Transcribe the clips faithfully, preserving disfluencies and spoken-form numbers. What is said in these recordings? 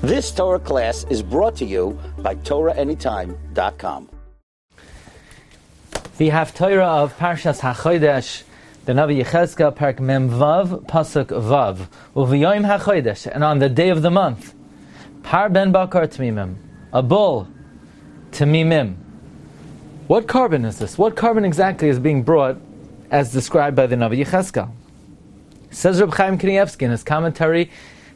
This Torah class is brought to you by Torah Anytime dot com. The Haftorah of Parshas HaChodesh, the Navi Yechezkel, Parak Mem Vav, Pasuk Vav, Uv'yoyim HaChodesh, and on the day of the month, Par Ben Bakar Tmimim, a bull, Tmimim. What carbon is this? What carbon exactly is being brought as described by the Navi Yechezkel? Says Reb Chaim Kanievsky in his commentary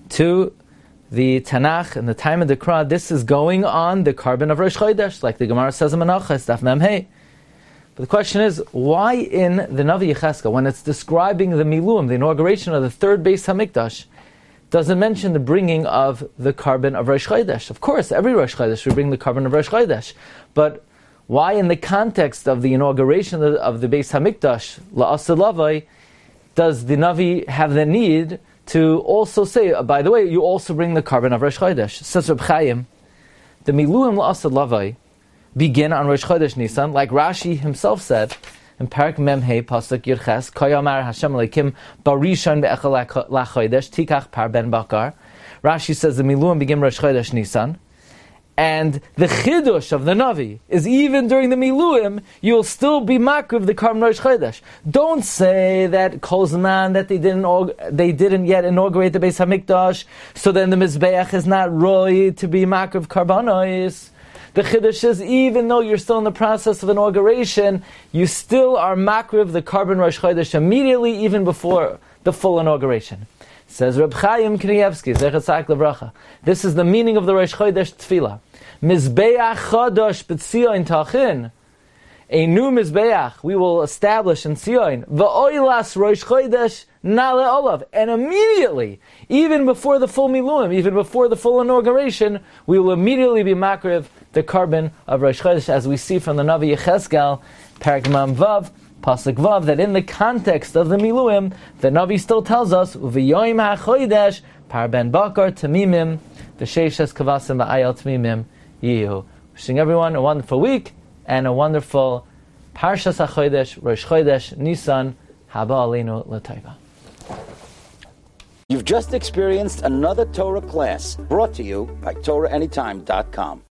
to the Tanakh in the time of the Qur'an, this is going on the carbon of Rosh Chodesh, like the Gemara says in Menachos, Daf Mem Hey. But the question is, why in the Navi Yechezkel, when it's describing the Miluim, the inauguration of the third Beis Hamikdash, does it mention the bringing of the carbon of Rosh Chodesh? Of course, every Rosh Chodesh we bring the carbon of Rosh Chodesh. But why in the context of the inauguration of the, of the Beis Hamikdash, La'aseh Lavai, does the Navi have the need to also say, uh, by the way, you also bring the carbon of Rosh Chodesh? Says Reb Chaim, the Miluim La'aseh Lavai begin on Rosh Chodesh Nisan, like Rashi himself said in Parak Mem Hey Pasuk Yirches, Koyamar Hashem Elokim Barishon Be'echel LaChodesh Tikach Par Ben Bakar. Rashi says the Miluim begin Rosh Chodesh Nisan, and the Chidush of the Navi is even during the Miluim, you will still be makriv the carbon Rosh Chodesh. Don't say that Kozman, that they didn't they didn't yet inaugurate the Beis Hamikdash, so then the Mizbeach is not roy to be makriv karbanos. The Chiddush is, even though you're still in the process of inauguration, you still are makriv the carbon Rosh Chodesh immediately, even before the full inauguration. Says Reb Chaim Kanievsky, Zechat Tzaddik Levracha, this is the meaning of the Rosh Chodesh Tefillah. Mizbeach Chodosh B'Tzion Tachin, a new Mizbeach we will establish in Tzion. V'oilas Rosh Chodesh Nale Olav, and immediately, even before the full Miluim, even before the full inauguration, we will immediately be makriv the carbon of Rosh Chodesh, as we see from the Navi Yechezkel, Parak Mem Vav, Pasuk Vav, that in the context of the Miluim, the Navi still tells us, V'yoyim HaChodesh, Par Ben Bakar Tamimim, V'sheishes Kavasim V'ayal Tamimim Yihu. Wishing everyone a wonderful week, and a wonderful Parshas HaChodesh, Rosh Chodesh, Nisan, Haba Aleinu L'Taiva. You've just experienced another Torah class brought to you by Torah Anytime dot com.